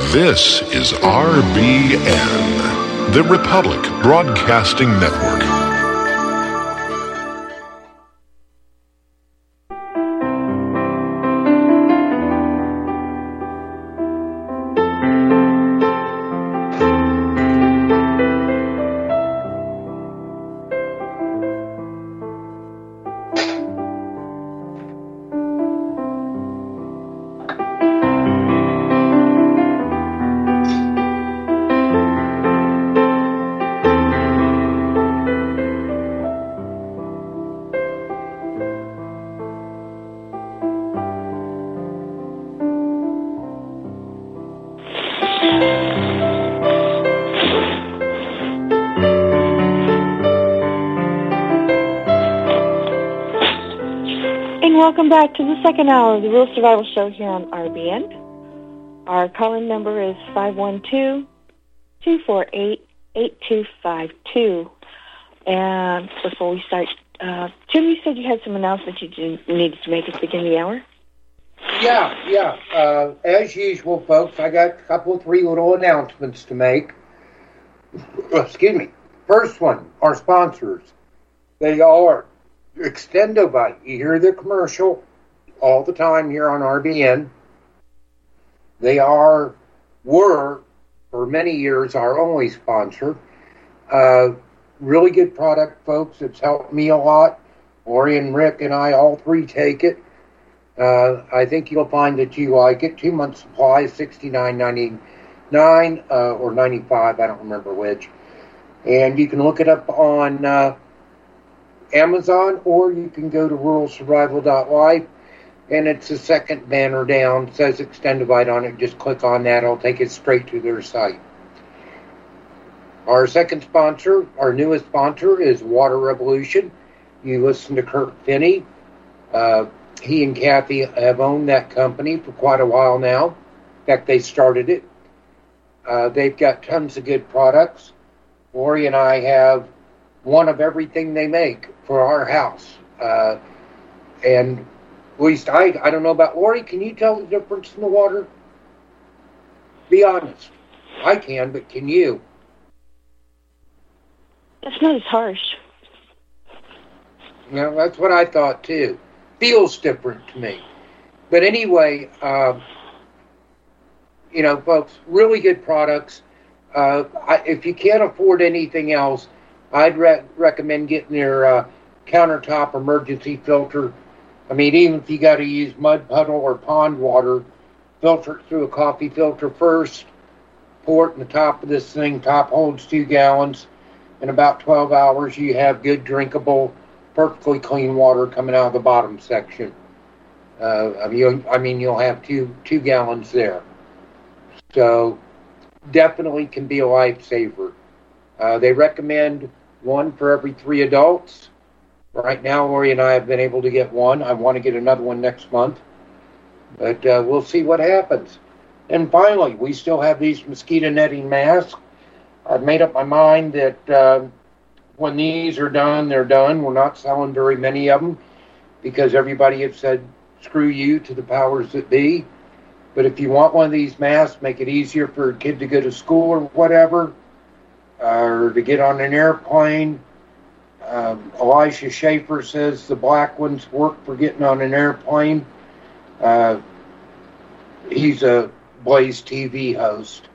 This is RBN, the Republic Broadcasting Network. Welcome back to the second hour of the Rural Survival Show here on RBN. Our call-in number is 512-248-8252. And before we start, Jim, you said you had some announcements you needed to make at the beginning of the hour? Yeah. As usual, folks, I got three little announcements to make. Excuse me. First one, our sponsors. They are Extendovite. You hear the commercial all the time here on RBN. They were for many years our only sponsor. Really good product, folks. It's helped me a lot. Lori and Rick and I all three take it. I think you'll find that you like it. 2-month supply, $69.99 or $95. I don't remember which. And you can look it up on Amazon, or you can go to ruralsurvival.life, and it's the second banner down. It says Extendovite on it. Just click on that. It'll take it straight to their site. Our second sponsor, our newest sponsor, is Water Revolution. You listen to Kurt Finney. He and Kathy have owned that company for quite a while now. In fact, they started it. They've got tons of good products. Lori and I have one of everything they make for our house. And at least I don't know about Lori. Can you tell the difference in the water? Be honest. I can, but can you? It's not as harsh. Yeah, that's what I thought too. Feels different to me. But anyway, folks, really good products. If you can't afford anything else, I'd recommend getting their countertop emergency filter. I mean, even if you got to use mud puddle or pond water, filter it through a coffee filter first, pour it in the top of this thing. Top holds 2 gallons. In about 12 hours, you have good, drinkable, perfectly clean water coming out of the bottom section. You'll have two gallons there. So definitely can be a lifesaver. They recommend one for every 3 adults. Right now, Lori and I have been able to get one. I want to get another one next month. But we'll see what happens. And finally, we still have these mosquito netting masks. I've made up my mind that when these are done, they're done. We're not selling very many of them because everybody has said, screw you to the powers that be. But if you want one of these masks, make it easier for a kid to go to school or whatever, or to get on an airplane. Elisha Schaefer says the black ones work for getting on an airplane. He's a Blaze TV host.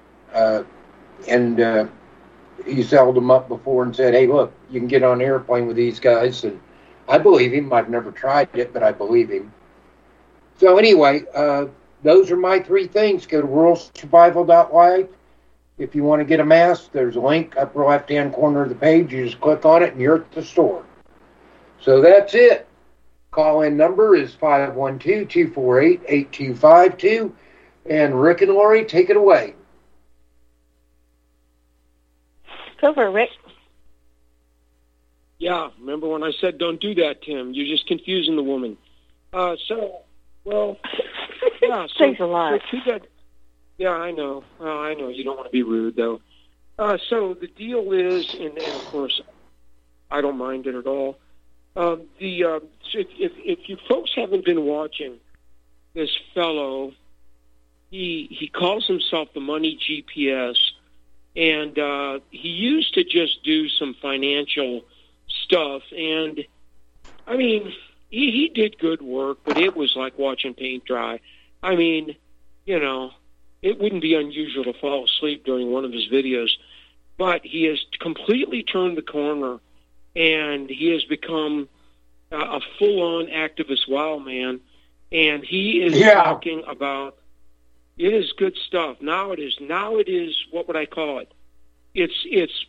And he's held them up before and said, hey, look, you can get on an airplane with these guys. And I believe him. I've never tried it, but I believe him. So anyway, those are my 3 things. Go to ruralsurvival.life. If you want to get a mask, there's a link upper left-hand corner of the page. You just click on it, and you're at the store. So that's it. Call-in number is 512-248-8252. And Rick and Lori, take it away. Go for it, Rick. Yeah, remember when I said don't do that, Tim? You're just confusing the woman. Yeah. So thanks a lot. Yeah, I know. I know you don't want to be rude, though. So the deal is, and of course, I don't mind it at all. If you folks haven't been watching this fellow he calls himself the Money GPS, and he used to just do some financial stuff. And, I mean, he did good work, but it was like watching paint dry. I mean, you know, it wouldn't be unusual to fall asleep during one of his videos, but he has completely turned the corner, and he has become a full-on activist wild man, and he is talking about, it is good stuff. Now it is, what would I call it? It's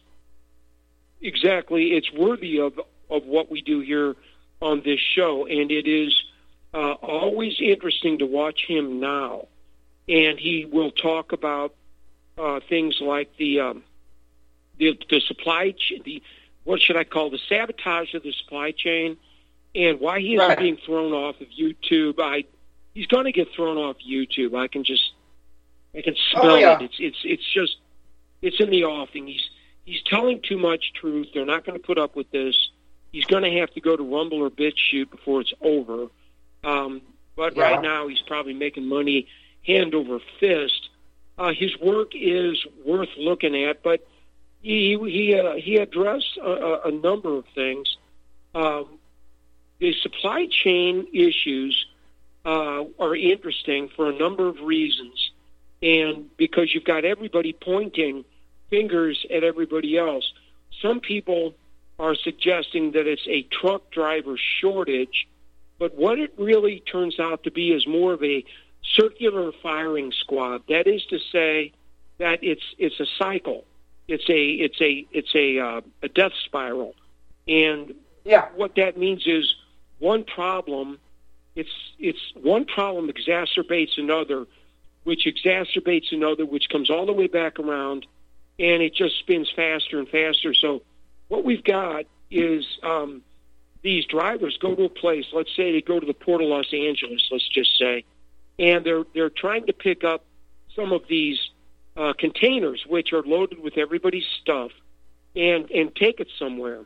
worthy of what we do here on this show, and it is always interesting to watch him now. And he will talk about things like the supply chain, what should I call, the sabotage of the supply chain, and why he is being thrown off of YouTube. He's going to get thrown off YouTube. I can smell it. It's in the offing. He's telling too much truth. They're not going to put up with this. He's going to have to go to Rumble or BitChute before it's over. But right now he's probably making money hand over fist. His work is worth looking at, but he addressed a number of things. The supply chain issues are interesting for a number of reasons, and because you've got everybody pointing fingers at everybody else. Some people are suggesting that it's a truck driver shortage, but what it really turns out to be is more of a circular firing squad. That is to say that it's a cycle. It's a death spiral, and what that means is one problem exacerbates another, which exacerbates another, which comes all the way back around, and it just spins faster and faster. So what we've got is these drivers go to a place. Let's say they go to the Port of Los Angeles. Let's just say. And they're trying to pick up some of these containers, which are loaded with everybody's stuff, and take it somewhere.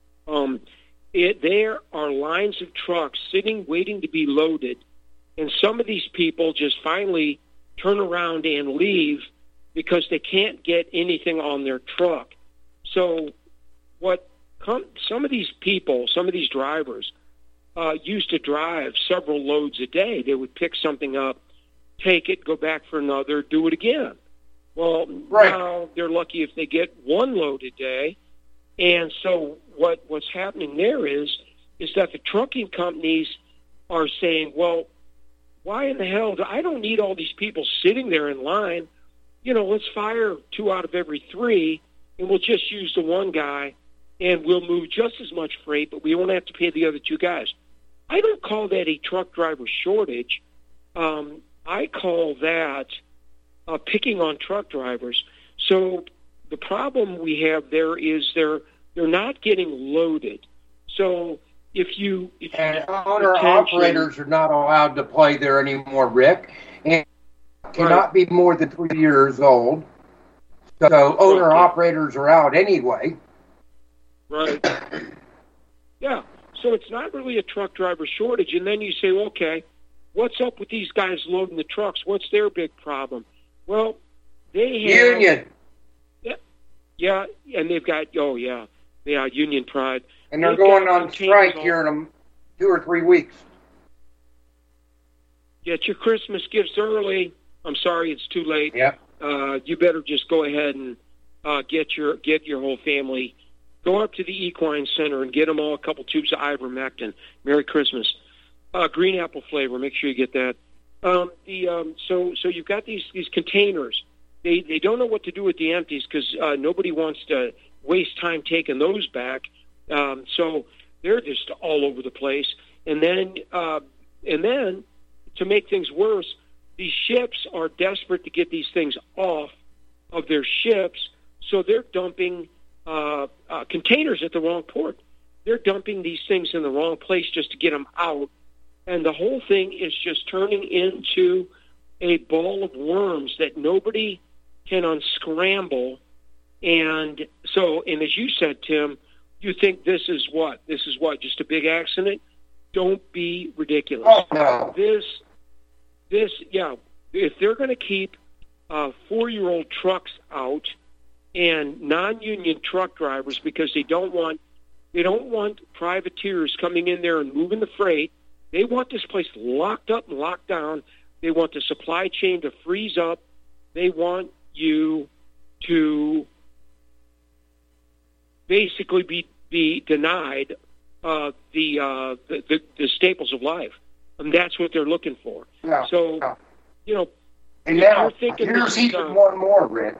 There are lines of trucks sitting, waiting to be loaded, and some of these people just finally turn around and leave because they can't get anything on their truck. So some of these people, some of these drivers, used to drive several loads a day. They would pick something up, take it, go back for another, do it again. Well, now they're lucky if they get one load a day. And so what's happening there is that the trucking companies are saying, well, why in the hell? I don't need all these people sitting there in line. You know, let's fire 2 out of every 3, and we'll just use the one guy, and we'll move just as much freight, but we won't have to pay the other 2 guys. I don't call that a truck driver shortage. I call that picking on truck drivers. So the problem we have there is they're not getting loaded. So if owner-operators are not allowed to play there anymore, Rick, and cannot be more than 3 years old. So owner-operators are out anyway. Right. Yeah. So it's not really a truck driver shortage. And then you say, okay, what's up with these guys loading the trucks? What's their big problem? Well, they have... Union. Yeah, and they've got, union pride. And they're going on strike here in 2 or 3 weeks. Get your Christmas gifts early. I'm sorry, it's too late. Yeah. You better just go ahead and get your whole family. Go up to the Equine Center and get them all a couple tubes of ivermectin. Merry Christmas. Green apple flavor. Make sure you get that. So you've got these containers. They don't know what to do with the empties because nobody wants to waste time taking those back. So they're just all over the place. And then to make things worse, these ships are desperate to get these things off of their ships, so they're dumping containers at the wrong port. They're dumping these things in the wrong place just to get them out. And the whole thing is just turning into a ball of worms that nobody can unscramble. And as you said, Tim, you think this is what? Just a big accident? Don't be ridiculous. Oh, no. if they're going to keep 4-year-old trucks out and non-union truck drivers because they don't want privateers coming in there and moving the freight. They want this place locked up and locked down. They want the supply chain to freeze up. They want you to basically be denied the staples of life, and that's what they're looking for. Yeah. So, you know, and now here's even one more, Rick.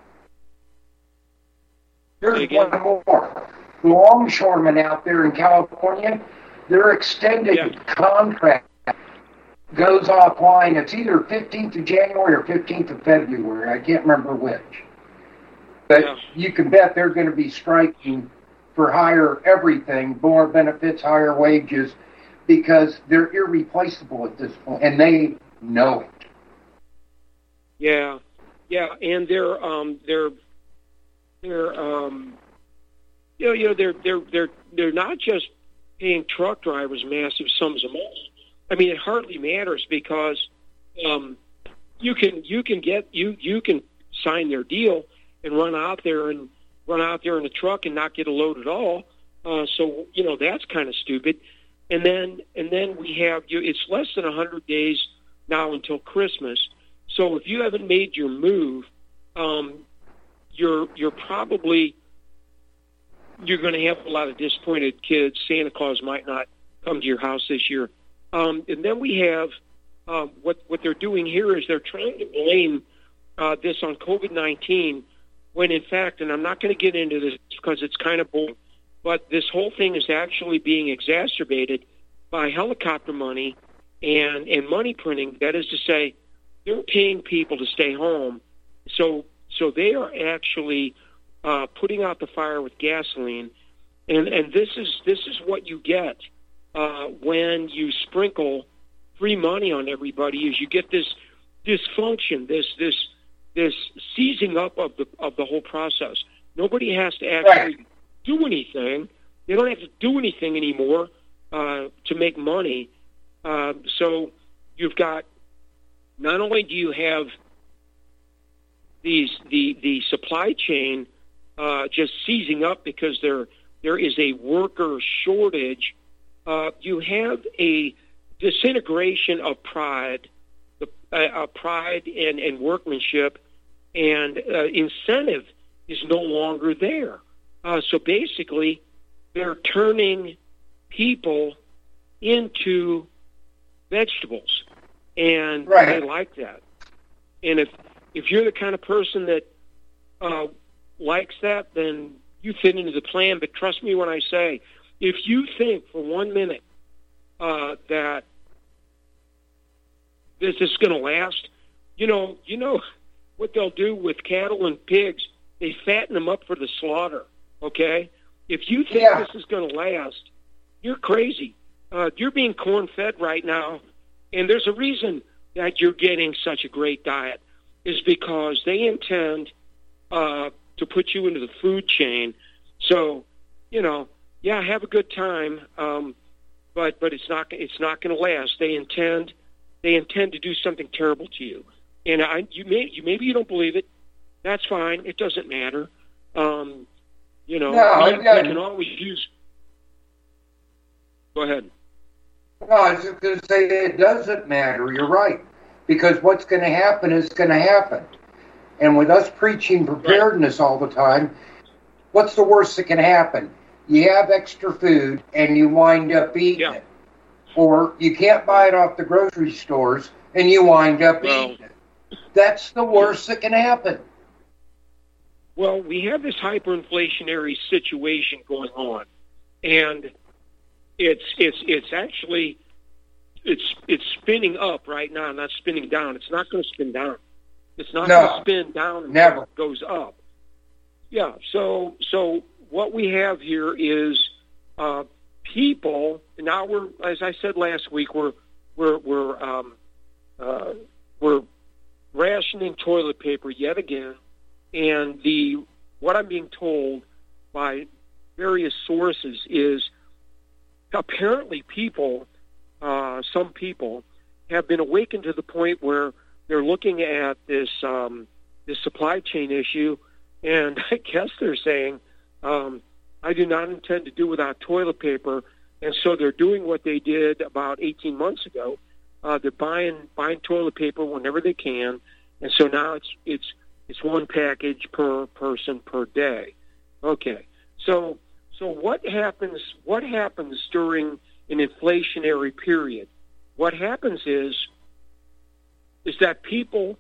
Here's one more. The longshoremen out there in California, their extended contract goes offline. It's either 15th of January or 15th of February. I can't remember which. But you can bet they're going to be striking for higher everything, more benefits, higher wages, because they're irreplaceable at this point, and they know it. Yeah, and they're not just paying truck drivers massive sums of money. I mean, it hardly matters because you can sign their deal and run out there in a truck and not get a load at all. So that's kind of stupid. And then we have it's less than 100 days now until Christmas. So if you haven't made your move, you're going to have a lot of disappointed kids. Santa Claus might not come to your house this year. And then we have what they're doing here is they're trying to blame this on COVID-19 when, in fact, and I'm not going to get into this because it's kind of boring, but this whole thing is actually being exacerbated by helicopter money and money printing. That is to say, they're paying people to stay home. So they are actually putting out the fire with gasoline, and this is what you get when you sprinkle free money on everybody. Is you get this dysfunction, this seizing up of the whole process. Nobody has to actually do anything. They don't have to do anything anymore to make money. So you've got, not only do you have the supply chain just seizing up because there is a worker shortage, you have a disintegration of pride, pride and workmanship, and incentive is no longer there. So basically, they're turning people into vegetables, and they like that. And if you're the kind of person that likes that, then you fit into the plan. But trust me when I say, if you think for 1 minute that this is going to last, you know what they'll do with cattle and pigs? They fatten them up for the slaughter. Okay, if you think this is going to last, you're crazy. You're being corn-fed right now, and there's a reason that you're getting such a great diet. Is because they intend to put you into the food chain. So, have a good time, but it's not going to last. They intend to do something terrible to you, and maybe you don't believe it. That's fine. It doesn't matter. We can always use. Go ahead. No, I was just going to say it doesn't matter. You're right. Because what's going to happen is going to happen. And with us preaching preparedness all the time, what's the worst that can happen? You have extra food and you wind up eating it. Or you can't buy it off the grocery stores and you wind up eating it. That's the worst that can happen. Well, we have this hyperinflationary situation going on. And it's actually... It's spinning up right now, not spinning down. It's not going to spin down. It's not going to spin down and never goes up. Yeah. So what we have here is people. Now we're, as I said last week, we're rationing toilet paper yet again, and what I'm being told by various sources is apparently some people have been awakened to the point where they're looking at this this supply chain issue, and I guess they're saying, I do not intend to do without toilet paper, and so they're doing what they did about 18 months ago. They're buying toilet paper whenever they can, and so now it's one package per person per day. Okay, so what happens during an inflationary period? What happens is that people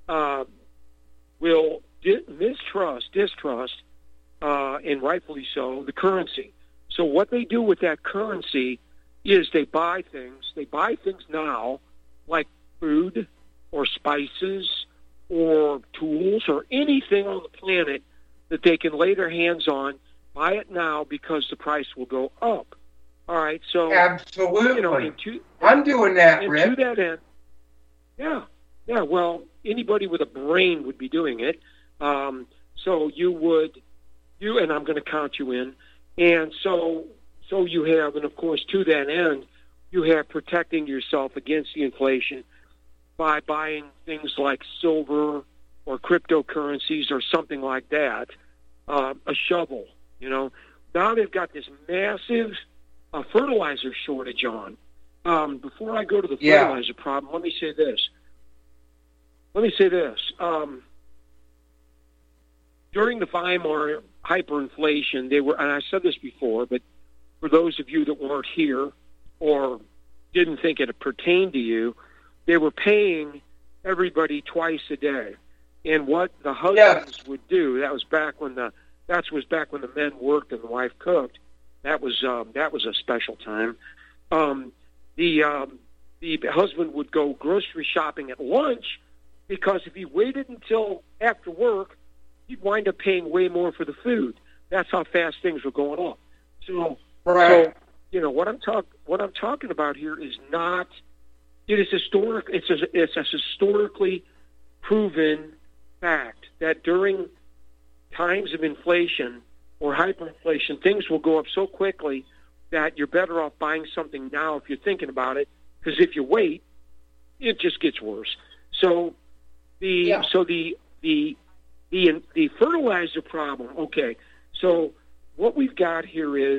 will distrust, and rightfully so, the currency. So what they do with that currency is they buy things. They buy things now, like food or spices or tools or anything on the planet that they can lay their hands on. Buy it now because the price will go up. All right, so absolutely, I'm doing that, Rick. To that end, yeah. Well, anybody with a brain would be doing it. So you and I'm going to count you in. And so you have, and of course, to that end, you have protecting yourself against the inflation by buying things like silver or cryptocurrencies or something like that. A shovel, Now they've got this massive fertilizer shortage on. Before I go to the fertilizer problem, let me say this. During the Weimar hyperinflation, they were, and I said this before, but for those of you that weren't here or didn't think it pertained to you, they were paying everybody twice a day. And what the husbands would do, that was back when the men worked and the wife cooked. That was a special time. The husband would go grocery shopping at lunch, because if he waited until after work, he'd wind up paying way more for the food. That's how fast things were going up. So what I'm talking about here is not. It is historic. It's a historically proven fact that during times of inflation or hyperinflation, things will go up so quickly that you're better off buying something now if you're thinking about it, because if you wait, it just gets worse. So the fertilizer problem. Okay, so what we've got here is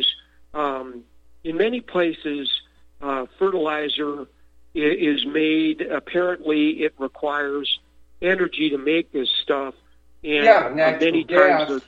in many places fertilizer is made. Apparently, it requires energy to make this stuff, and many times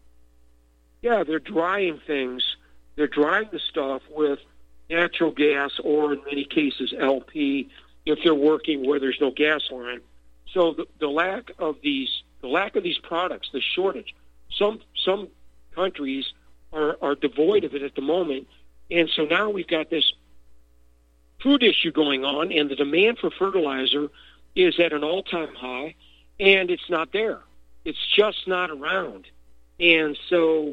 they're drying things. They're drying the stuff with natural gas, or in many cases LP, if they're working where there's no gas line. So the lack of these products, the shortage. Some countries are devoid of it at the moment, and so now we've got this food issue going on, and the demand for fertilizer is at an all-time high, and it's not there. It's just not around, and so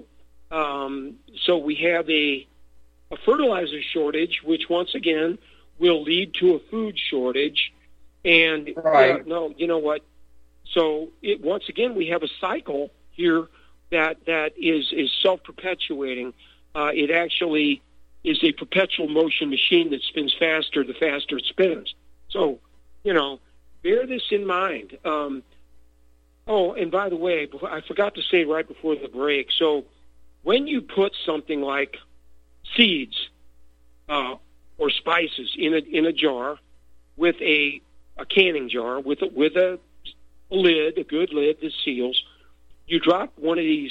we have a fertilizer shortage, which once again will lead to a food shortage. And you know what? So once again, we have a cycle here that is self-perpetuating. It actually is a perpetual motion machine that spins faster the faster it spins. So, bear this in mind. And by the way, I forgot to say right before the break. So, when you put something like seeds or spices in a jar with a canning jar with a lid, a good lid that seals, you drop one of these,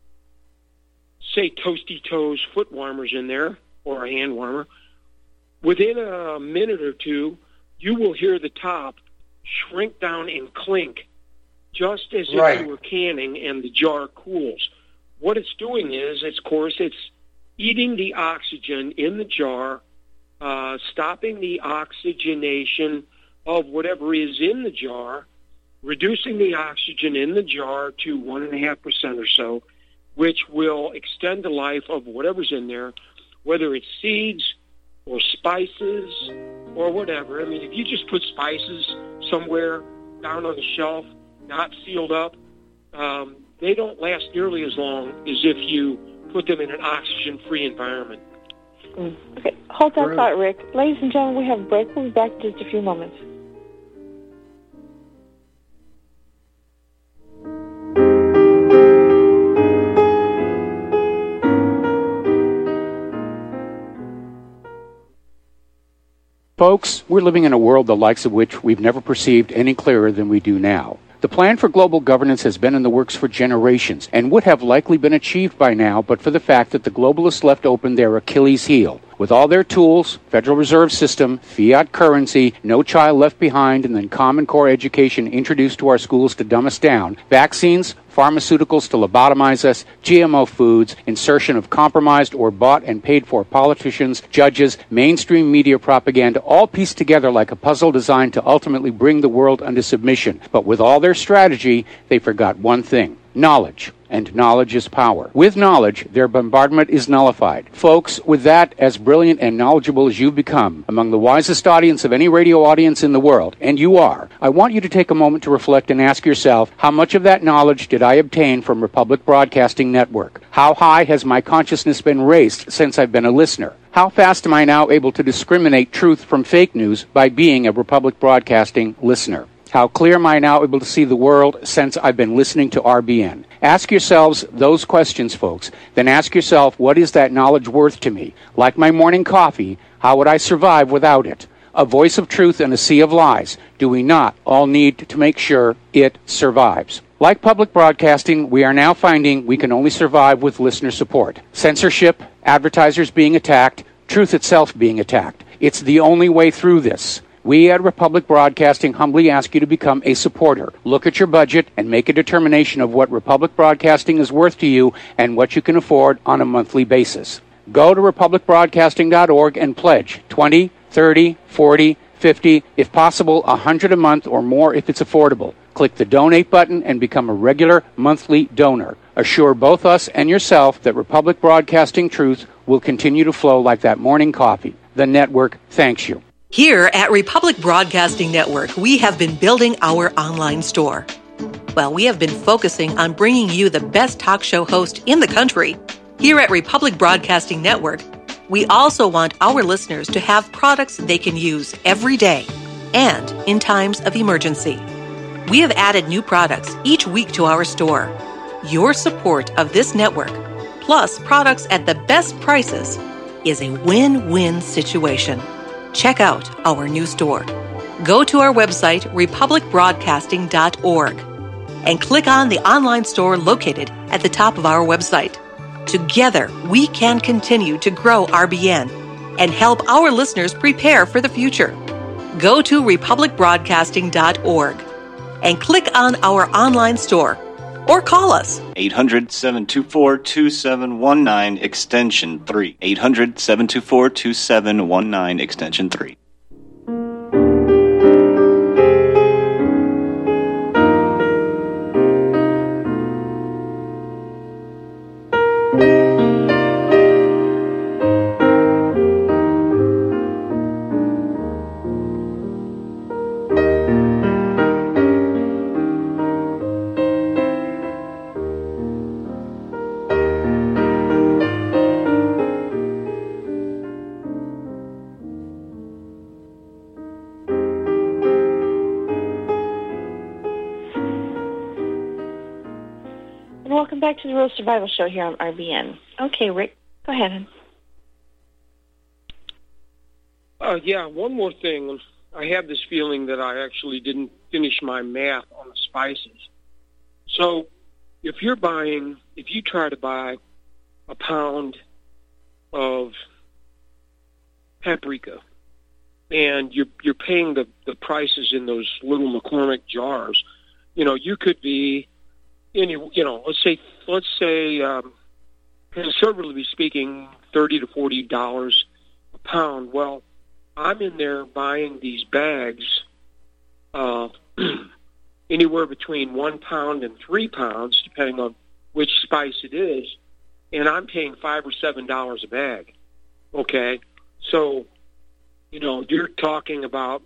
say, Toasty Toes foot warmers in there, or a hand warmer. Within a minute or two, you will hear the top shrink down and clink, just as if you were canning and the jar cools. What it's doing is, of course, it's eating the oxygen in the jar, stopping the oxygenation of whatever is in the jar, reducing the oxygen in the jar to 1.5% or so, which will extend the life of whatever's in there, whether it's seeds or spices or whatever. I mean, if you just put spices somewhere down on the shelf, not sealed up, they don't last nearly as long as if you put them in an oxygen-free environment. Okay, hold that thought, Rick. Ladies and gentlemen, we have a break. We'll be back in just a few moments. Folks, we're living in a world the likes of which we've never perceived any clearer than we do now. The plan for global governance has been in the works for generations and would have likely been achieved by now but for the fact that the globalists left open their Achilles heel. With all their tools, Federal Reserve System, fiat currency, no child left behind, and then Common Core education introduced to our schools to dumb us down, vaccines, pharmaceuticals to lobotomize us, GMO foods, insertion of compromised or bought and paid for politicians, judges, mainstream media propaganda, all pieced together like a puzzle designed to ultimately bring the world under submission. But with all their strategy, they forgot one thing: knowledge. And knowledge is power. With knowledge, their bombardment is nullified. Folks, with that, as brilliant and knowledgeable as you've become, among the wisest audience of any radio audience in the world, and you are, I want you to take a moment to reflect and ask yourself, how much of that knowledge did I obtain from Republic Broadcasting Network? How high has my consciousness been raised since I've been a listener? How fast am I now able to discriminate truth from fake news by being a Republic Broadcasting listener? How clear am I now able to see the world since I've been listening to RBN? Ask yourselves those questions, folks. Then ask yourself, what is that knowledge worth to me? Like my morning coffee, how would I survive without it? A voice of truth in a sea of lies. Do we not all need to make sure it survives? Like public broadcasting, we are now finding we can only survive with listener support. Censorship, advertisers being attacked, truth itself being attacked. It's the only way through this. We at Republic Broadcasting humbly ask you to become a supporter. Look at your budget and make a determination of what Republic Broadcasting is worth to you and what you can afford on a monthly basis. Go to republicbroadcasting.org and pledge $20, $30, $40, $50, if possible, $100 a month or more if it's affordable. Click the donate button and become a regular monthly donor. Assure both us and yourself that Republic Broadcasting truth will continue to flow like that morning coffee. The network thanks you. Here at Republic Broadcasting Network, we have been building our online store. Well, we have been focusing on bringing you the best talk show host in the country. Here at Republic Broadcasting Network, we also want our listeners to have products they can use every day and in times of emergency. We have added new products each week to our store. Your support of this network, plus products at the best prices, is a win-win situation. Check out our new store. Go to our website, republicbroadcasting.org, and click on the online store located at the top of our website. Together, we can continue to grow RBN and help our listeners prepare for the future. Go to republicbroadcasting.org and click on our online store or call us. 800-724-2719, extension 3. 800-724-2719, extension 3. Welcome back to the Real Survival Show here on RBN. Okay, Rick, go ahead. Yeah, one more thing. I have this feeling that I actually didn't finish my math on the spices. So if you try to buy a pound of paprika and you're paying the prices in those little McCormick jars, you could be let's say, conservatively speaking, $30 to $40 a pound. Well, I'm in there buying these bags, anywhere between 1 pound and 3 pounds, depending on which spice it is, and I'm paying $5 or $7 a bag. Okay, so you're talking about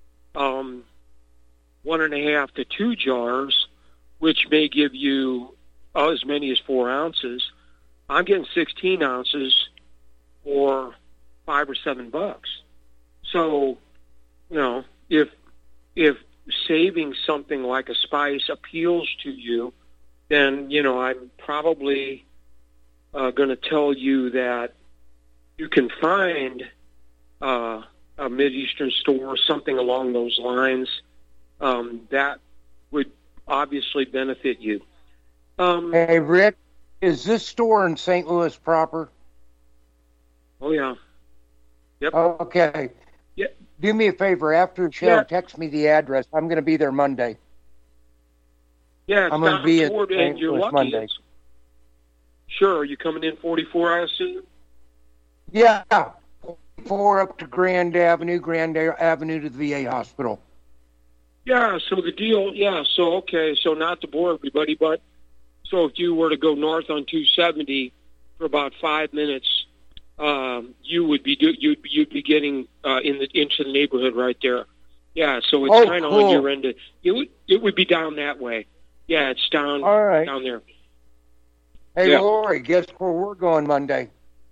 1.5 to 2 jars, which may give you as many as 4 ounces. I'm getting 16 ounces for $5 or $7. So, if saving something like a spice appeals to you, then, I'm probably going to tell you that you can find a Mideastern store, something along those lines. That would obviously benefit you. Hey, Rick, is this store in St. Louis proper? Oh, yeah. Yep. Okay. Yeah. Do me a favor. After the show, text me the address. I'm going to be there Monday. Yeah, it's I'm going to be at and St. you're Louis lucky. Monday. Sure. Are you coming in 44, I assume? Yeah. 4 up to Grand Avenue to the VA hospital. Yeah, so the deal, so not to bore everybody, but so if you were to go north on 270 for about 5 minutes, you would be you'd be getting into the neighborhood right there. Yeah, so it's kind of on your end. It would be down that way. Yeah, it's down down there. Hey, Lori, guess where we're going Monday?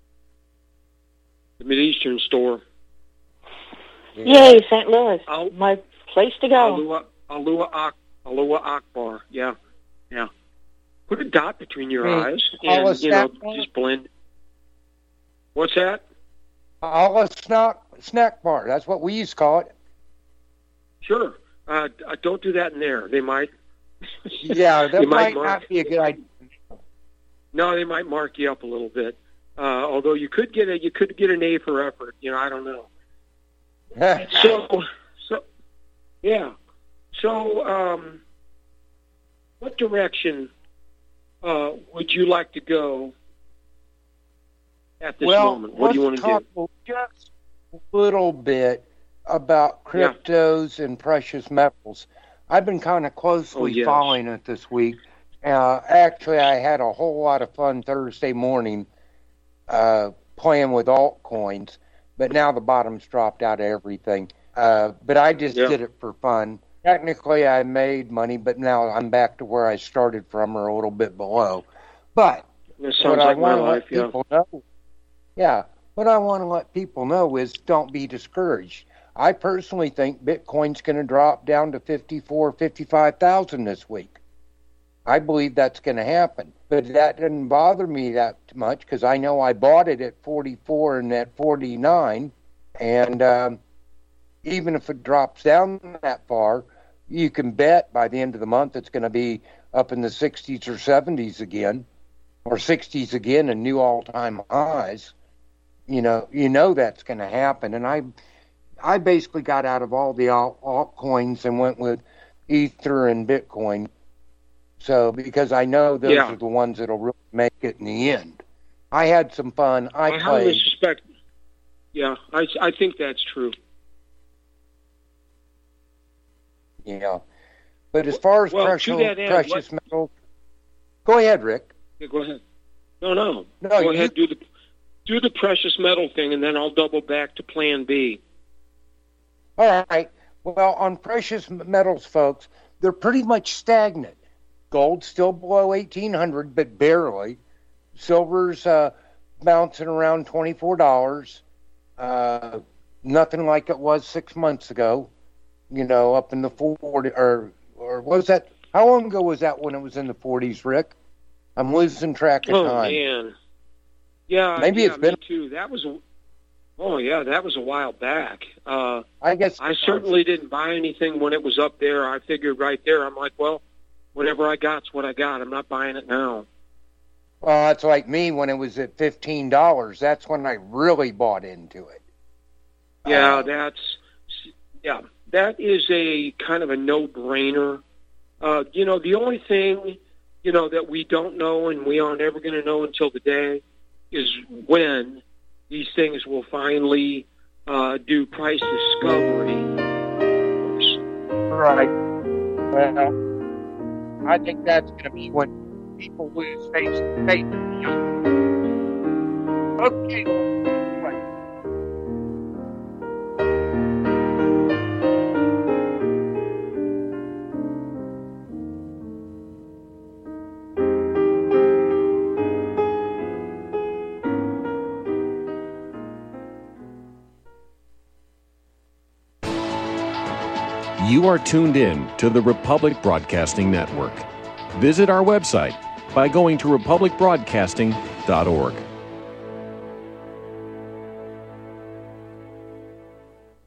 The Mideastern store. Yeah. Yay, St. Louis. My place to go. Alua Akbar. Yeah. Put a dot between your eyes and, just blend. What's that? Allah snack bar. That's what we used to call it. Sure. Don't do that in there. They might. Yeah, that might not be a good idea. No, they might mark you up a little bit. Although you could get an A for effort. I don't know. So, what direction would you like to go at this moment? What do you want to do? Let's talk just a little bit about cryptos and precious metals. I've been kind of closely following it this week. Actually, I had a whole lot of fun Thursday morning playing with altcoins, but now the bottom's dropped out of everything. But I just did it for fun. Technically, I made money, but now I'm back to where I started from, or a little bit below. But what I want to let people know, what I want to let people know is don't be discouraged. I personally think Bitcoin's going to drop down to 55,000 this week. I believe that's going to happen. But that didn't bother me that much because I know I bought it at 44 and at 49. And even if it drops down that far, you can bet by the end of the month it's going to be up in the 60s or 70s again, or 60s again and new all-time highs. You know that's going to happen. And I basically got out of all the altcoins and went with Ether and Bitcoin. So, because I know those are the ones that'll really make it in the end. I had some fun. I played. highly suspect. Yeah, I think that's true. Yeah. But as far as precious metals, go ahead, Rick. Yeah, go ahead. No. Go ahead. Do the precious metal thing, and then I'll double back to Plan B. All right. Well, on precious metals, folks, they're pretty much stagnant. Gold's still below 1,800, but barely. Silver's bouncing around $24. Nothing like it was 6 months ago. Up in the 40, or was that? How long ago was that when it was in the 40s, Rick? I'm losing track of time. Oh man, yeah, maybe it's been me too. That was a while back. I guess I certainly didn't buy anything when it was up there. I figured right there. I'm like, well, whatever I got's what I got. I'm not buying it now. Well, that's like me when it was at $15. That's when I really bought into it. Yeah, that is a kind of a no-brainer. The only thing, that we don't know and we aren't ever going to know until the day is when these things will finally do price discovery. Right. Well, I think that's going to be when people lose faith. Okay. You are tuned in to the Republic Broadcasting Network. Visit our website by going to republicbroadcasting.org.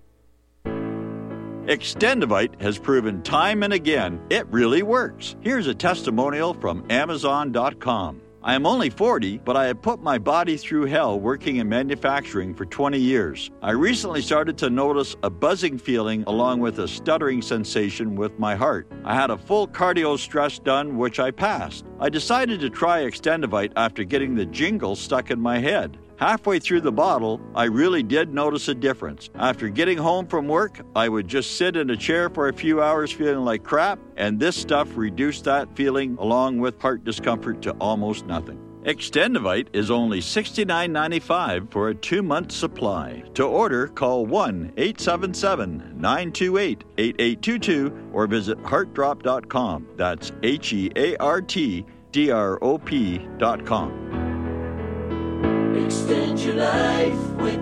Extendivite has proven time and again it really works. Here's a testimonial from Amazon.com. I am only 40, but I have put my body through hell working in manufacturing for 20 years. I recently started to notice a buzzing feeling along with a stuttering sensation with my heart. I had a full cardio stress done, which I passed. I decided to try Extendivite after getting the jingle stuck in my head. Halfway through the bottle, I really did notice a difference. After getting home from work, I would just sit in a chair for a few hours feeling like crap, and this stuff reduced that feeling along with heart discomfort to almost nothing. Extendivite is only $69.95 for a 2-month supply. To order, call 1-877-928-8822 or visit heartdrop.com. That's HEARTDROP.com. Extend your life with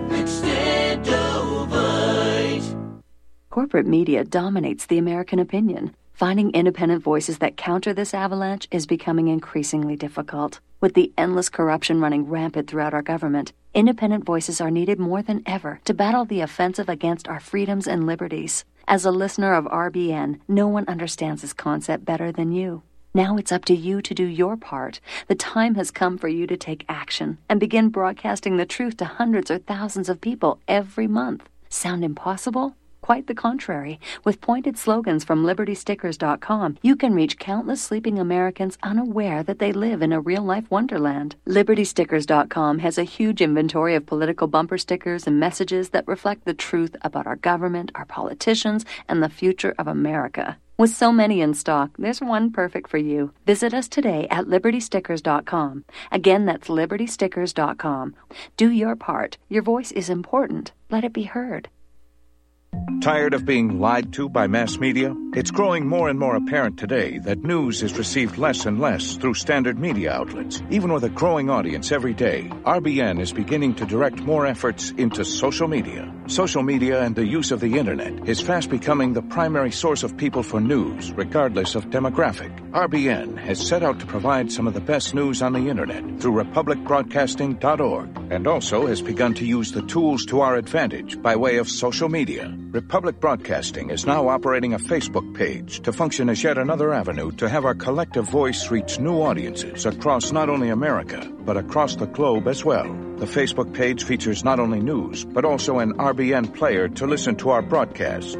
Extendovite. Corporate media dominates the American opinion. Finding independent voices that counter this avalanche is becoming increasingly difficult. With the endless corruption running rampant throughout our government, independent voices are needed more than ever to battle the offensive against our freedoms and liberties. As a listener of RBN, no one understands this concept better than you. Now it's up to you to do your part. The time has come for you to take action and begin broadcasting the truth to hundreds or thousands of people every month. Sound impossible? Quite the contrary. With pointed slogans from LibertyStickers.com, you can reach countless sleeping Americans unaware that they live in a real-life wonderland. LibertyStickers.com has a huge inventory of political bumper stickers and messages that reflect the truth about our government, our politicians, and the future of America. With so many in stock, there's one perfect for you. Visit us today at LibertyStickers.com. Again, that's LibertyStickers.com. Do your part. Your voice is important. Let it be heard. Tired of being lied to by mass media? It's growing more and more apparent today that news is received less and less through standard media outlets. Even with a growing audience every day, RBN is beginning to direct more efforts into social media. Social media and the use of the internet is fast becoming the primary source of people for news, regardless of demographic. RBN has set out to provide some of the best news on the internet through republicbroadcasting.org, and also has begun to use the tools to our advantage by way of social media. Republic Broadcasting is now operating a Facebook page to function as yet another avenue to have our collective voice reach new audiences across not only America, but across the globe as well. The Facebook page features not only news, but also an RBN player to listen to our broadcast.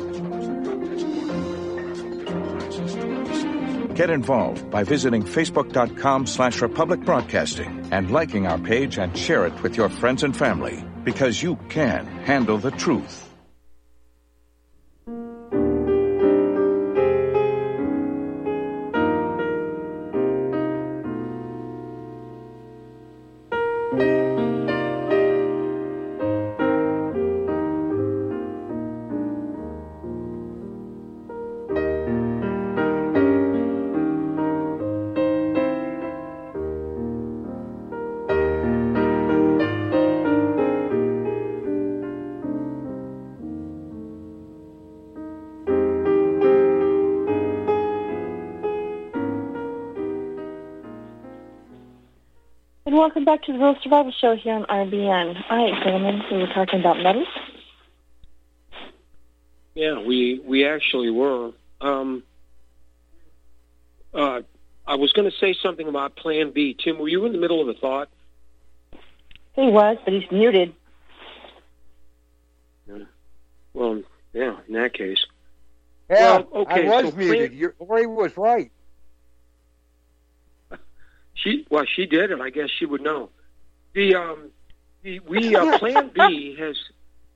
Get involved by visiting facebook.com/Republic Broadcasting and liking our page and share it with your friends and family, because you can handle the truth. Welcome back to the Real Survival Show here on RBN. All right, gentlemen, we were talking about metals. Yeah, we actually were. I was going to say something about Plan B. Tim, were you in the middle of a thought? He was, but he's muted. Yeah. Well, yeah, in that case. Yeah, well, okay, I was muted. Lori was right. She did it. I guess she would know. Plan B has,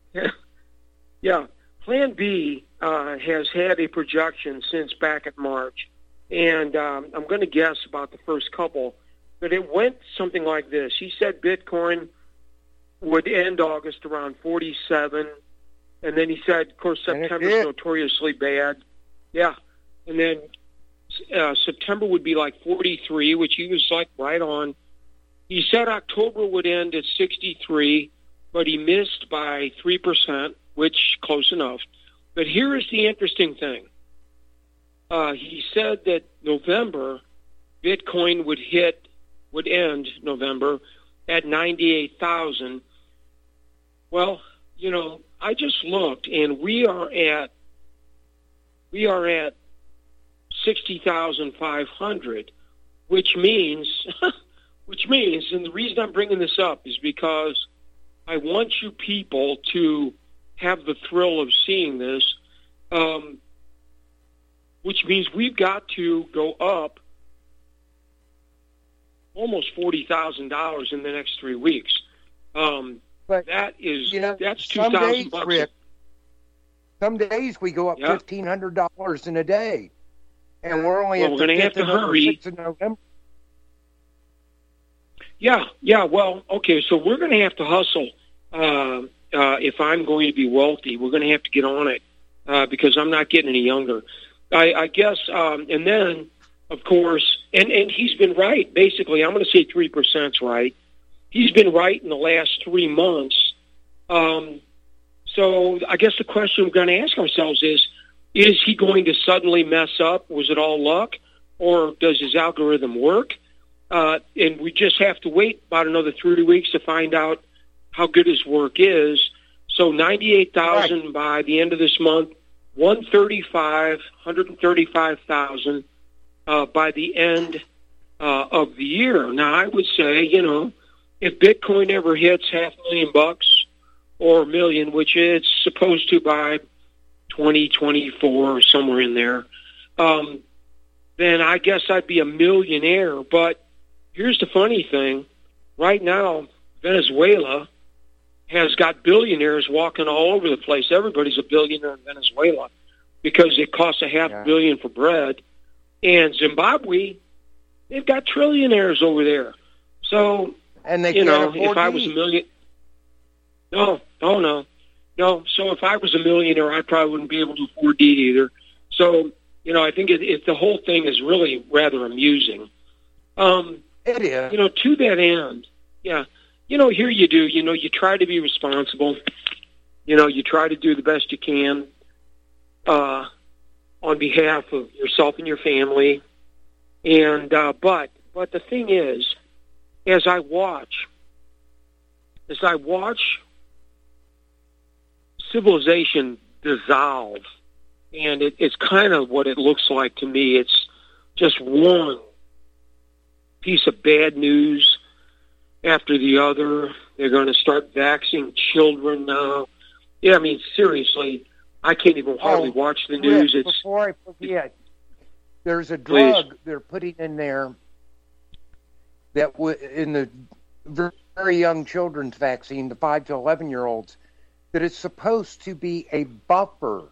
Plan B has had a projection since back in March, and I'm going to guess about the first couple, but it went something like this. He said Bitcoin would end August around 47, and then he said, of course, September's notoriously bad. Yeah, and then September would be like 43, which he was like right on. He said October would end at 63, but he missed by 3%, which close enough. But here is the interesting thing. He said that November, Bitcoin would end November at 98,000. Well, I just looked, and we are at we are at 60,500, which means, and the reason I'm bringing this up is because I want you people to have the thrill of seeing this, which means we've got to go up almost $40,000 in the next 3 weeks. But that is, that's some days, $2,000. Rick, some days we go up $1,500 in a day, and we're only at the 5th and 6th of November. Yeah. Well, okay. So we're going to have to hustle. If I'm going to be wealthy, we're going to have to get on it because I'm not getting any younger. I guess, and then, of course, and he's been right. Basically, I'm going to say 3% is right. He's been right in the last 3 months. So I guess the question we're going to ask ourselves is he going to suddenly mess up? Was it all luck? Or does his algorithm work? And we just have to wait about another 3 weeks to find out how good his work is. So 98,000 by the end of this month, 135,000 by the end of the year. Now, I would say, if Bitcoin ever hits $500,000 or $1 million, which it's supposed to by 2024 or somewhere in there, then I guess I'd be a millionaire. But here's the funny thing. Right now, Venezuela has got billionaires walking all over the place. Everybody's a billionaire in Venezuela because it costs $500 million for bread. And Zimbabwe, they've got trillionaires over there. So, and they can't if I was a million... No. So if I was a millionaire, I probably wouldn't be able to afford DEED either. So, I think the whole thing is really rather amusing. It is. To that end, here you do. You try to be responsible. You try to do the best you can on behalf of yourself and your family. And but the thing is, as I watch civilization dissolve, and it's kind of what it looks like to me. It's just one piece of bad news after the other. They're going to start vaccinating children now. Yeah, I mean, seriously, I can't even hardly watch the news. Rick, before I forget, there's a drug they're putting in there that in the very young children's vaccine, the 5 to 11-year-olds, that is supposed to be a buffer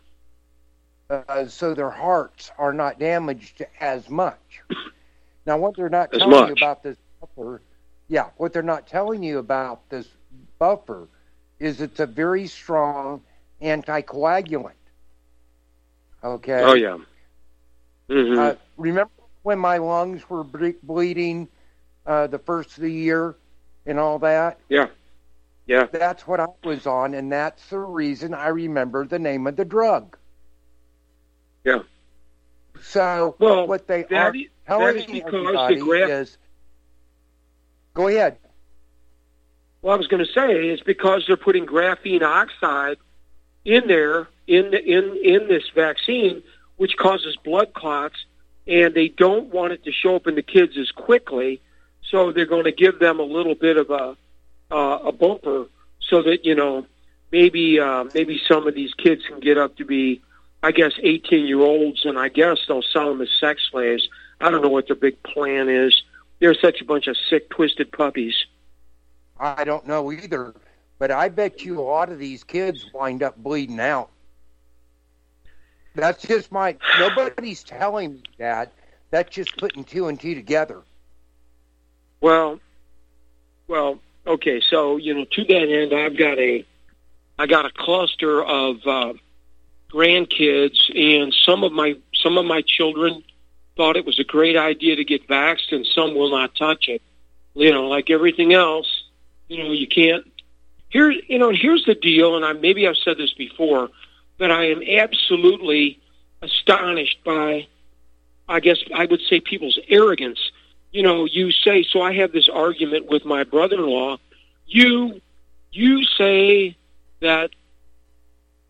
so their hearts are not damaged as much. Now, what they're not telling you about this buffer, what they're not telling you about this buffer is it's a very strong anticoagulant. Okay? Oh, yeah. Mm-hmm. Remember when my lungs were bleeding the first of the year and all that? Yeah. That's what I was on, and that's the reason I remember the name of the drug. Yeah. So what they are telling everybody is... Go ahead. Well, I was going to say it's because they're putting graphene oxide in there in this vaccine, which causes blood clots, and they don't want it to show up in the kids as quickly, so they're going to give them a little bit of a bumper so that maybe some of these kids can get up to be, I guess, 18-year-olds, and I guess they'll sell them as sex slaves. I don't know what their big plan is. They're such a bunch of sick, twisted puppies. I don't know either, but I bet you a lot of these kids wind up bleeding out. That's just nobody's telling me that. That's just putting 2 and 2 together. Well, okay, so, to that end, I got a cluster of grandkids, and some of my children thought it was a great idea to get vaxxed, and some will not touch it. Like everything else, you can't. Here's the deal, and maybe I've said this before, but I am absolutely astonished by, I guess I would say, people's arrogance. You say, so I have this argument with my brother-in-law. You say that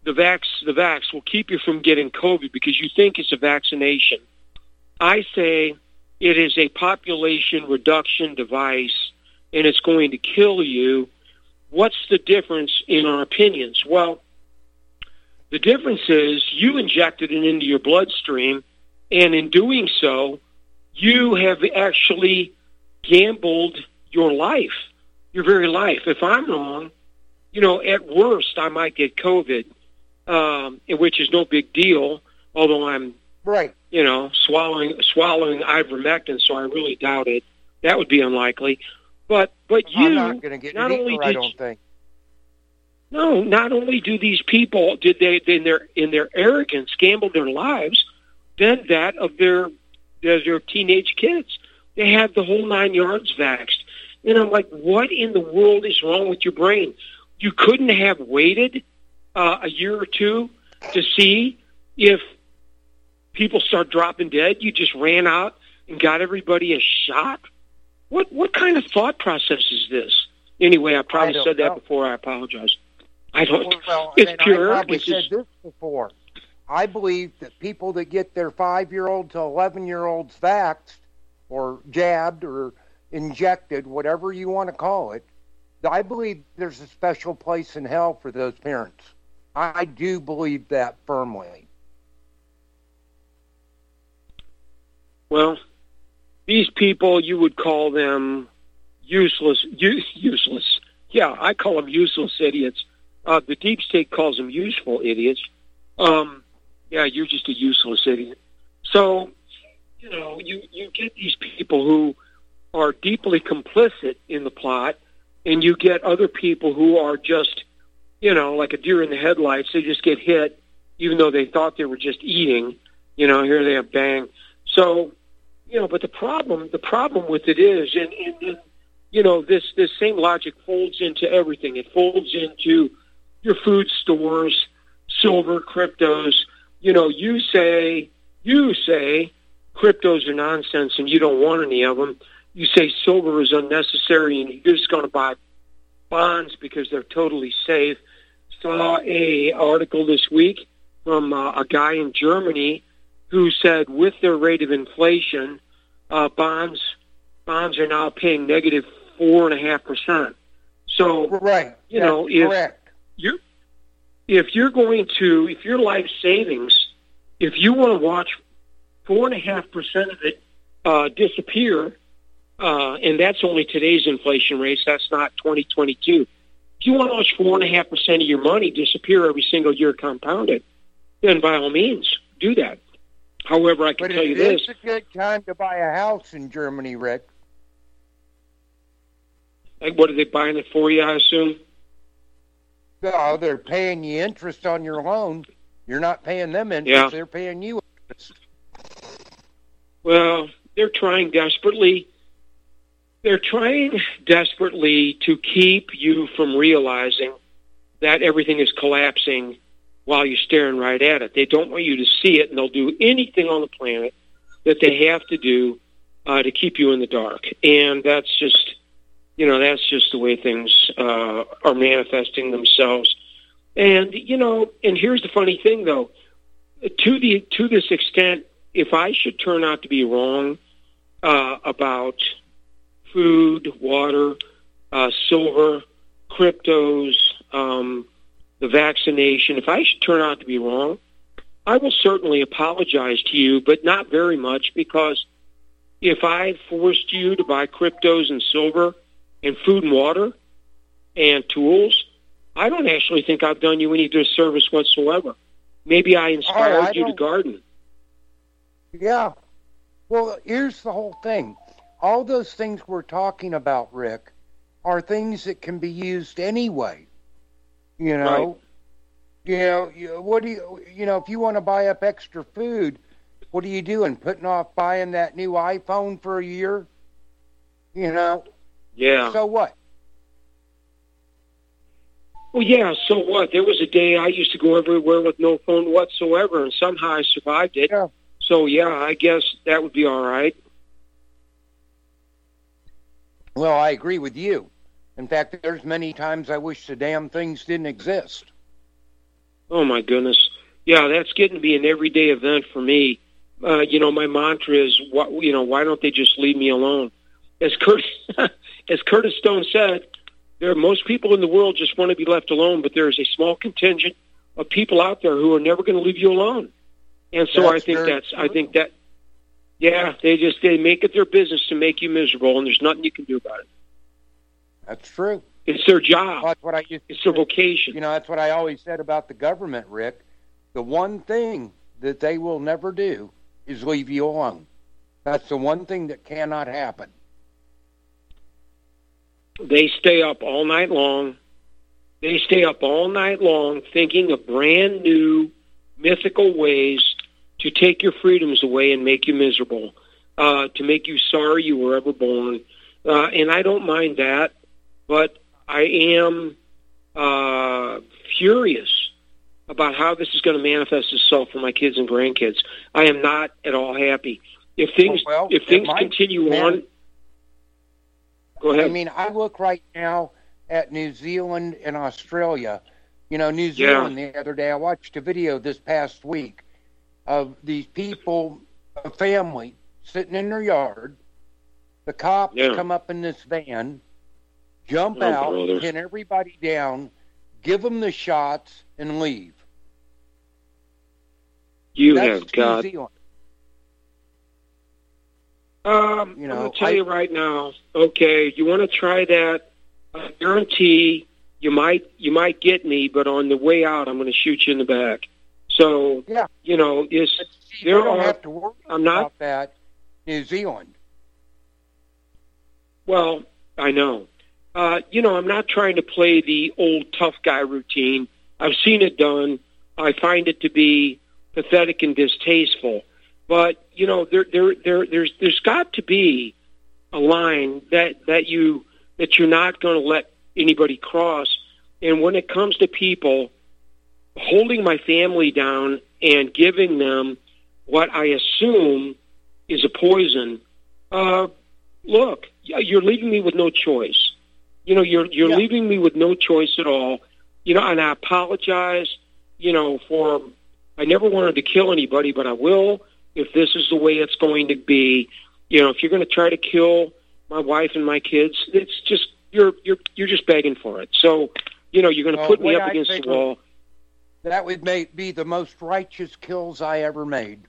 the vax will keep you from getting COVID because you think it's a vaccination. I say it is a population reduction device, and it's going to kill you. What's the difference in our opinions? Well, the difference is you injected it into your bloodstream, and in doing so, you have actually gambled your life, your very life. If I'm wrong, at worst, I might get COVID, which is no big deal, although I'm, right, swallowing ivermectin, so I really doubt it. That would be unlikely. But you, I'm not going to get it either, I don't think. No, not only do these people, did they, in their arrogance, gamble their lives, then that of their teenage kids. They have the whole 9 yards vaxxed. And I'm like, what in the world is wrong with your brain? You couldn't have waited a year or two to see if people start dropping dead. You just ran out and got everybody a shot. What kind of thought process is this? Anyway, I probably said that before. I apologize. I don't. Well, it's pure. I probably said this before. I believe that people that get their 5-year-old to 11-year-olds vaxxed or jabbed or injected, whatever you want to call it, I believe there's a special place in hell for those parents. I do believe that firmly. Well, these people, you would call them useless. Useless. Yeah, I call them useless idiots. The deep state calls them useful idiots. Yeah, you're just a useless idiot. So, you get these people who are deeply complicit in the plot, and you get other people who are just, like a deer in the headlights. They just get hit, even though they thought they were just eating. Here they have bang. So, but the problem with it is, and this same logic folds into everything. It folds into your food stores, silver, cryptos. You say cryptos are nonsense and you don't want any of them. You say silver is unnecessary and you're just going to buy bonds because they're totally safe. Saw a article this week from a guy in Germany who said with their rate of inflation, bonds are now paying negative 4.5%. So, right, if your life savings, if you want to watch 4.5% of it disappear, and that's only today's inflation rates, that's not 2022. If you want to watch 4.5% of your money disappear every single year compounded, then by all means, do that. However, I can tell you this. It's a good time to buy a house in Germany, Rick. Like, what are they buying it for you, I assume? No, they're paying you interest on your loan. You're not paying them interest. Yeah. They're paying you interest. Well, they're trying desperately to keep you from realizing that everything is collapsing while you're staring right at it. They don't want you to see it, and they'll do anything on the planet that they have to do to keep you in the dark. And that's just the way things are manifesting themselves. And, and here's the funny thing, though. To this extent, if I should turn out to be wrong about food, water, silver, cryptos, the vaccination, if I should turn out to be wrong, I will certainly apologize to you, but not very much, because if I forced you to buy cryptos and silver and food and water and tools, I don't actually think I've done you any disservice whatsoever. Maybe I inspired you to garden. Yeah. Well, here's the whole thing. All those things we're talking about, Rick, are things that can be used anyway. Right. What do if you want to buy up extra food, what are you doing? Putting off buying that new iPhone for a year? Yeah. So what? Well, yeah, so what? There was a day I used to go everywhere with no phone whatsoever, and somehow I survived it. Yeah. So, yeah, I guess that would be all right. Well, I agree with you. In fact, there's many times I wish the damn things didn't exist. Oh, my goodness. Yeah, that's getting to be an everyday event for me. My mantra is, why don't they just leave me alone? As Curtis Stone said, most people in the world just want to be left alone, but there is a small contingent of people out there who are never going to leave you alone. And so I think they make it their business to make you miserable, and there's nothing you can do about it. That's true. It's their job. That's what it's their vocation. That's what I always said about the government, Rick. The one thing that they will never do is leave you alone. That's the one thing that cannot happen. They stay up all night long. They stay up all night long thinking of brand new mythical ways to take your freedoms away and make you miserable, to make you sorry you were ever born. And I don't mind that, but I am furious about how this is going to manifest itself for my kids and grandkids. I am not at all happy. If things continue on, go ahead. I mean, I look right now at New Zealand and Australia. New Zealand the other day, I watched a video this past week of these people, a family, sitting in their yard. The cops come up in this van, jump out, pin everybody down, give them the shots, and leave. That's New Zealand. I'm going to tell you right now, okay, you want to try that, I guarantee you might get me, but on the way out, I'm going to shoot you in the back. So, you don't have to worry about that, New Zealand. Well, I know. I'm not trying to play the old tough guy routine. I've seen it done. I find it to be pathetic and distasteful. But there's got to be a line that you're not going to let anybody cross. And when it comes to people holding my family down and giving them what I assume is a poison, look, you're leaving me with no choice. You're leaving me with no choice at all. And I apologize, for I never wanted to kill anybody, but I will if this is the way it's going to be. If you're going to try to kill my wife and my kids, it's just you're just begging for it. So, you're going to put me up against the wall. That would be the most righteous kills I ever made.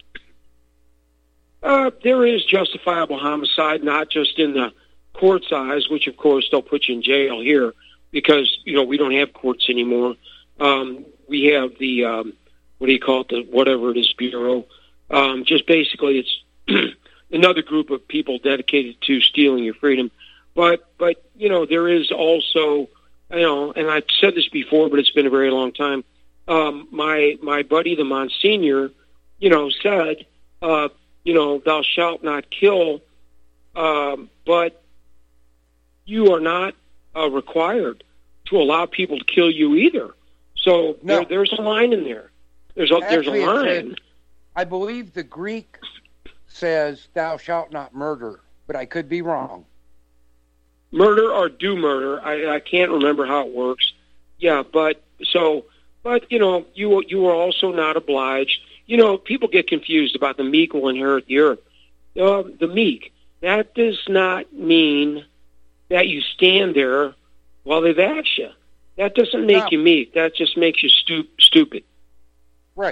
There is justifiable homicide, not just in the court's eyes, which of course they'll put you in jail here because we don't have courts anymore. We have the what do you call it? Whatever it is, bureau. Just basically, it's another group of people dedicated to stealing your freedom. But there is also, and I've said this before, but it's been a very long time. My buddy, the Monsignor, said, thou shalt not kill, but you are not required to allow people to kill you either. So there's a line in there. There's a line. I believe the Greek says, thou shalt not murder, but I could be wrong. Murder or do murder. I can't remember how it works. Yeah, but you are also not obliged. People get confused about the meek will inherit the earth. The meek, that does not mean that you stand there while they've asked you. That doesn't make you meek. That just makes you stupid. Right.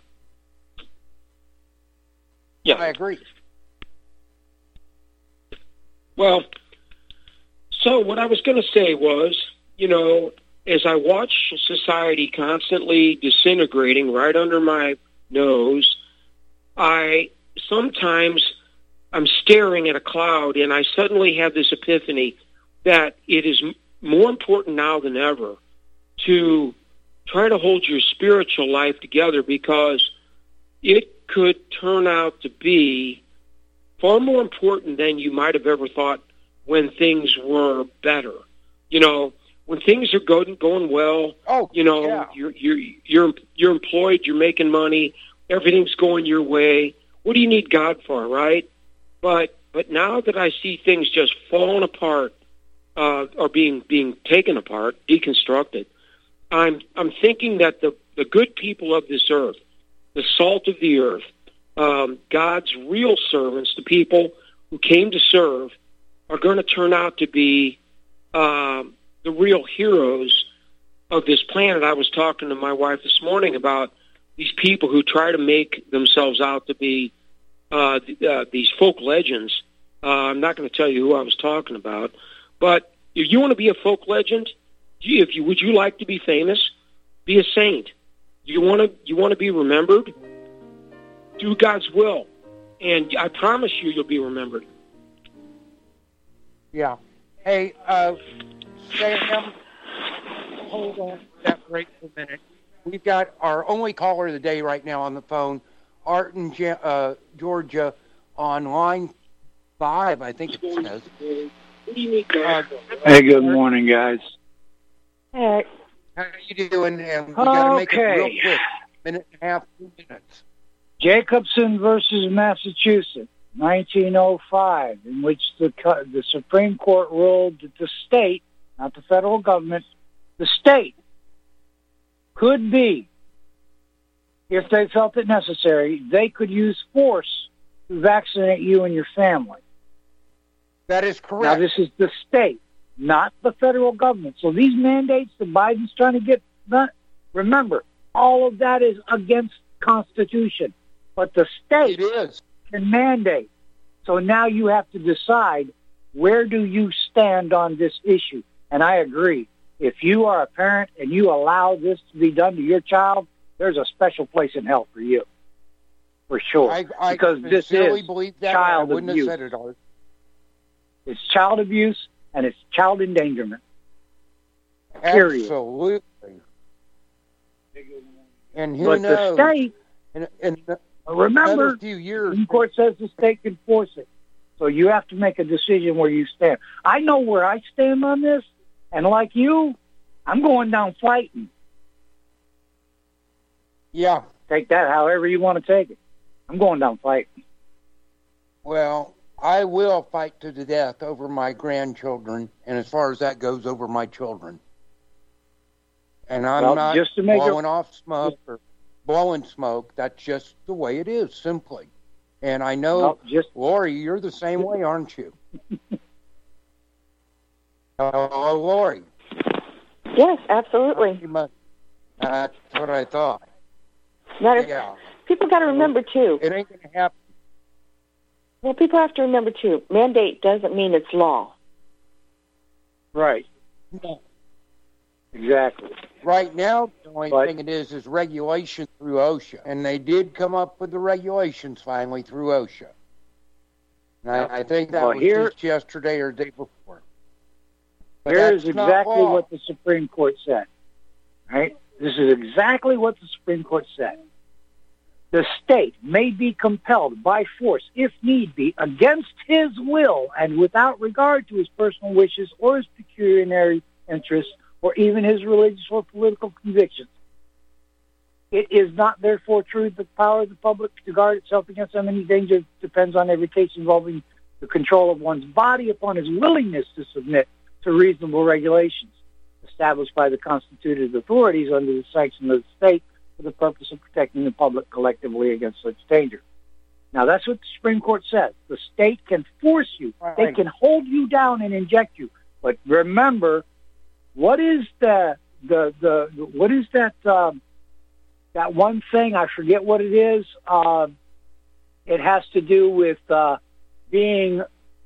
Yeah, I agree. Well, so what I was going to say was, as I watch society constantly disintegrating right under my nose, I'm staring at a cloud and I suddenly have this epiphany that it is more important now than ever to try to hold your spiritual life together because it could turn out to be far more important than you might have ever thought when things were better. When things are going well, you're employed, you're making money, everything's going your way. What do you need God for, right? But now that I see things just falling apart, or being taken apart, deconstructed, I'm thinking that the good people of this earth, the salt of the earth, God's real servants, the people who came to serve, are going to turn out to be the real heroes of this planet. I was talking to my wife this morning about these people who try to make themselves out to be these folk legends. I'm not going to tell you who I was talking about, but if you want to be a folk legend, would you like to be famous? Be a saint. You want to be remembered? Do God's will, and I promise you'll be remembered. Yeah. Hey, Sam, hold on to that break for a minute. We've got our only caller of the day right now on the phone, Art in Georgia, on line 5, I think it says. Hey, good morning, guys. Hey. How are you doing? We got to make it real quick. Minute and a half, 2 minutes. Jacobson versus Massachusetts, 1905, in which the Supreme Court ruled that the state, not the federal government, the state could be, if they felt it necessary, they could use force to vaccinate you and your family. That is correct. Now, this is the state, not the federal government. So these mandates that Biden's trying to get done, remember, all of that is against Constitution. But the state can mandate. So now you have to decide, where do you stand on this issue? And I agree. If you are a parent and you allow this to be done to your child, there's a special place in hell for you. For sure. I because this is believe that. child I wouldn't abuse. have said it, Art. It's child abuse and it's child endangerment. Period. Absolutely. And who but knows? The state, remember, few years, the court says the state can force it. So you have to make a decision where you stand. I know where I stand on this, and like you, I'm going down fighting. Yeah. Take that however you want to take it. I'm going down fighting. Well, I will fight to the death over my grandchildren, and as far as that goes, over my children. And I'm not just to make blowing off smoke or blowing smoke. That's just the way it is, simply. And I know, Lori, you're the same way, aren't you? Oh, Lori. Yes, absolutely. That's what I thought. People got to remember, too. It ain't going to happen. Well, people have to remember, too, mandate doesn't mean it's law. Right. No. Exactly. Right now, the only thing it is regulation through OSHA. And they did come up with the regulations finally through OSHA. And I think that was just yesterday or the day before. But here's exactly what the Supreme Court said. Right? This is exactly what the Supreme Court said. The state may be compelled by force, if need be, against his will and without regard to his personal wishes or his pecuniary interests or even his religious or political convictions. It is not, therefore, true that the power of the public to guard itself against any danger depends on every case involving the control of one's body upon his willingness to submit to reasonable regulations established by the constituted authorities under the sanction of the state for the purpose of protecting the public collectively against such danger. Now, that's what the Supreme Court says. The state can force you. Right. They can hold you down and inject you. But remember, what is that one thing? I forget what it is. It has to do with being.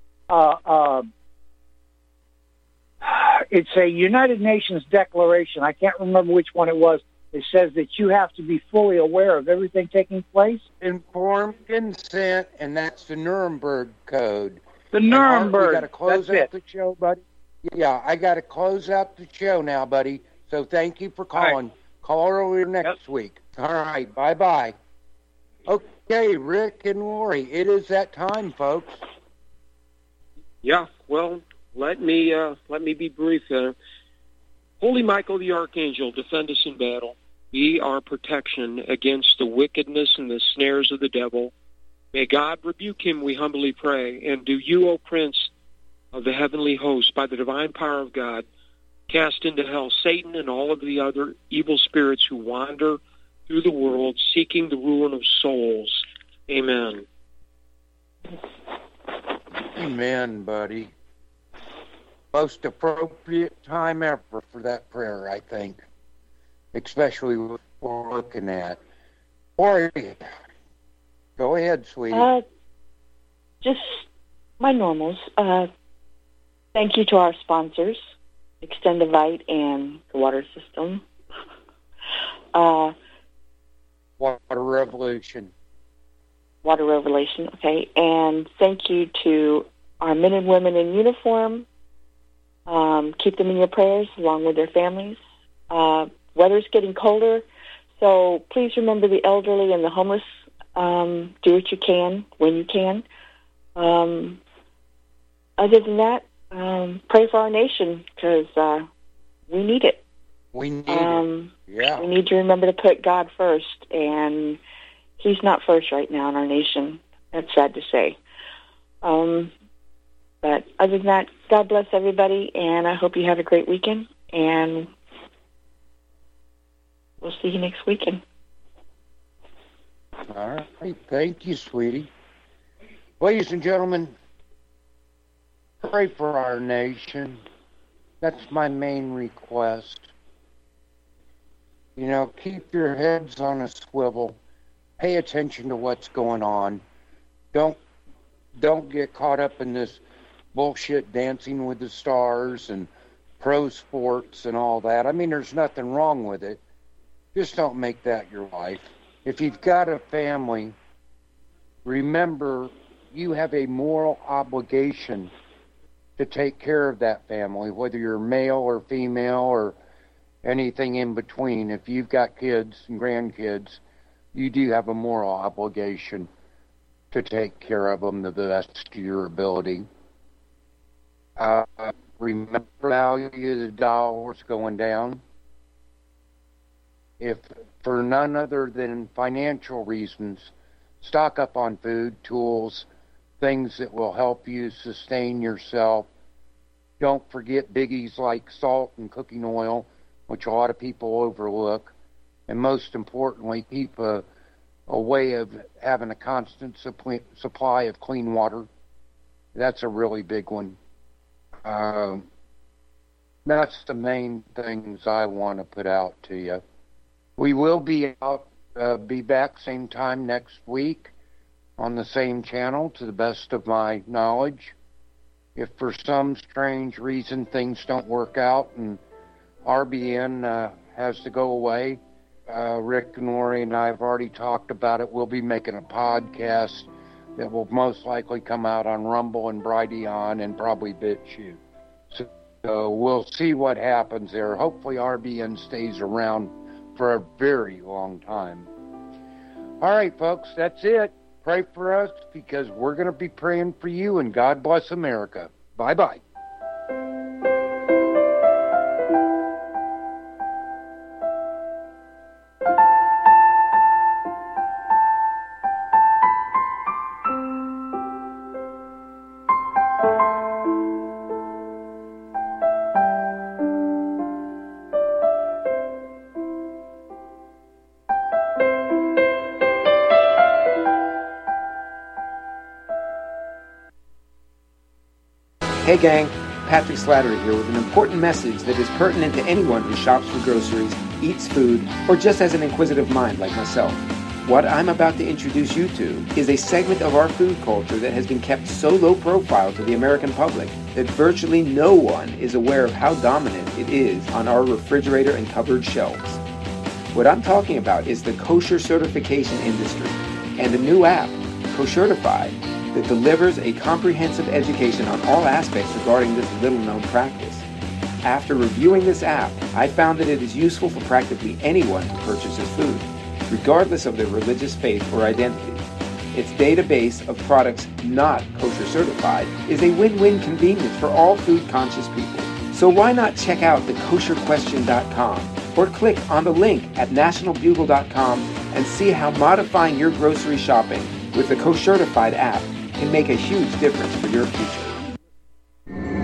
It's a United Nations declaration. I can't remember which one it was. It says that you have to be fully aware of everything taking place. Informed consent, and that's the Nuremberg Code. The Nuremberg. We got to close out the show, buddy. Yeah, I got to close out the show now, buddy. So thank you for calling. Right. Call earlier next week. All right, bye-bye. Okay, Rick and Lori, it is that time, folks. Yeah, well, let me be brief. Holy Michael the Archangel, defend us in battle. Be our protection against the wickedness and the snares of the devil. May God rebuke him, we humbly pray. And do you, O Prince of the heavenly host, by the divine power of God, cast into hell Satan and all of the other evil spirits who wander through the world seeking the ruin of souls. Amen. Amen, buddy. Most appropriate time ever for that prayer, I think. Especially what we're looking at. Or, go ahead, sweetie. Just my normals. Thank you to our sponsors, Extendivite and the Water System. Water Revolution. Water Revelation, okay. And thank you to our men and women in uniform. Keep them in your prayers along with their families. Weather's getting colder, so please remember the elderly and the homeless. Do what you can when you can. Other than that, pray for our nation because we need it. We need it. Yeah. We need to remember to put God first, and He's not first right now in our nation. That's sad to say. But other than that, God bless everybody, and I hope you have a great weekend, and we'll see you next weekend. All right. Thank you, sweetie. Ladies and gentlemen, pray for our nation. That's my main request. You know, keep your heads on a swivel. Pay attention to what's going on. Don't get caught up in this bullshit Dancing with the Stars and pro sports and all that. I mean, there's nothing wrong with it. Just don't make that your life. If you've got a family, remember you have a moral obligation to take care of that family, whether you're male or female or anything in between. If you've got kids and grandkids, you do have a moral obligation to take care of them to the best of your ability. Remember the value of the dollar's going down. If for none other than financial reasons, stock up on food, tools, things that will help you sustain yourself. Don't forget biggies like salt and cooking oil, which a lot of people overlook. And most importantly, keep a way of having a constant supply of clean water. That's a really big one. That's the main things I want to put out to you. We will be back same time next week on the same channel, to the best of my knowledge. If for some strange reason things don't work out and RBN has to go away, Rick and Lori and I have already talked about it. We'll be making a podcast that will most likely come out on Rumble and Brighteon and probably BitChute. So we'll see what happens there. Hopefully RBN stays around for a very long time. All right, folks, that's it. Pray for us because we're going to be praying for you, and God bless America. Bye-bye. Hey gang, Patrick Slattery here with an important message that is pertinent to anyone who shops for groceries, eats food, or just has an inquisitive mind like myself. What I'm about to introduce you to is a segment of our food culture that has been kept so low profile to the American public that virtually no one is aware of how dominant it is on our refrigerator and cupboard shelves. What I'm talking about is the kosher certification industry and a new app, Koshertified, that delivers a comprehensive education on all aspects regarding this little-known practice. After reviewing this app, I found that it is useful for practically anyone who purchases food, regardless of their religious faith or identity. Its database of products not kosher certified is a win-win convenience for all food-conscious people. So why not check out thekosherquestion.com or click on the link at nationalbugle.com and see how modifying your grocery shopping with the Koshertified app can make a huge difference for your future.